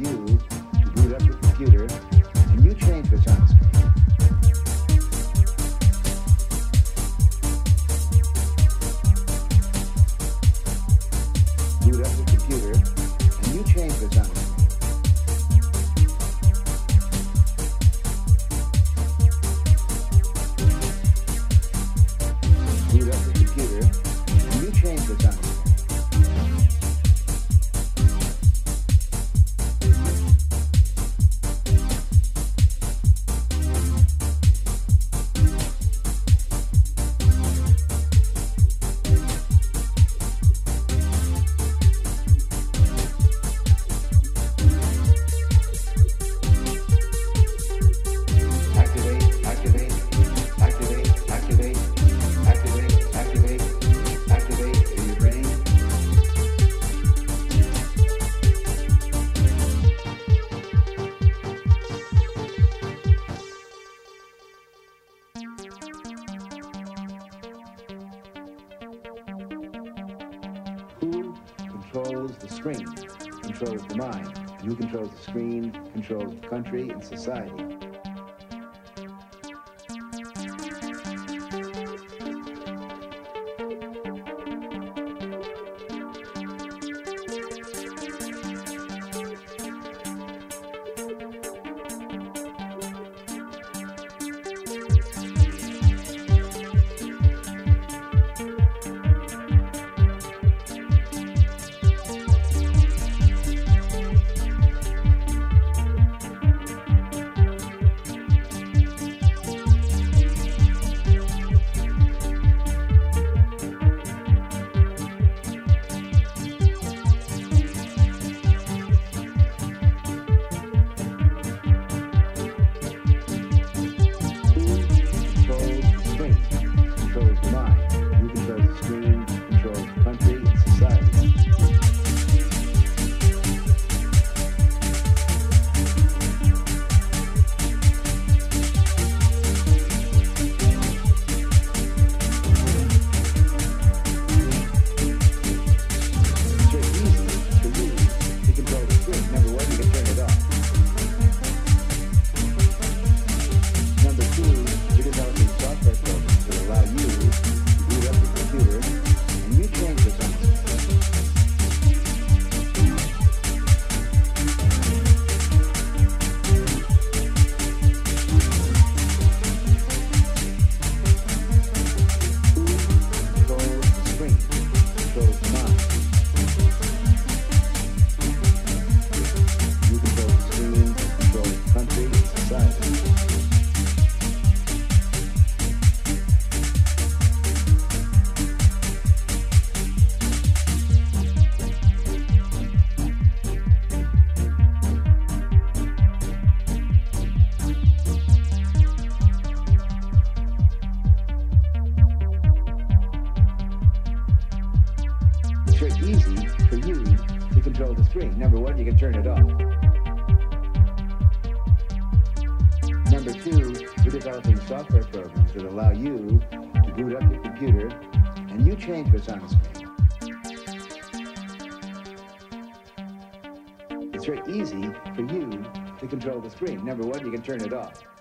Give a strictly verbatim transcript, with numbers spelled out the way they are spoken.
you to boot up your computer, and you change what's on the screen. Boot up your computer, and you change what's on the screen. Boot up your computer, and you change what's on the screen. Who controls the screen controls the mind, and who controls the screen controls the country and society. It's very easy for you to control the screen. Number one, you can turn it off. Number two, we're developing software programs that allow you to boot up your computer, and you change what's on the screen. It's very easy for you to control the screen. Number one, you can turn it off.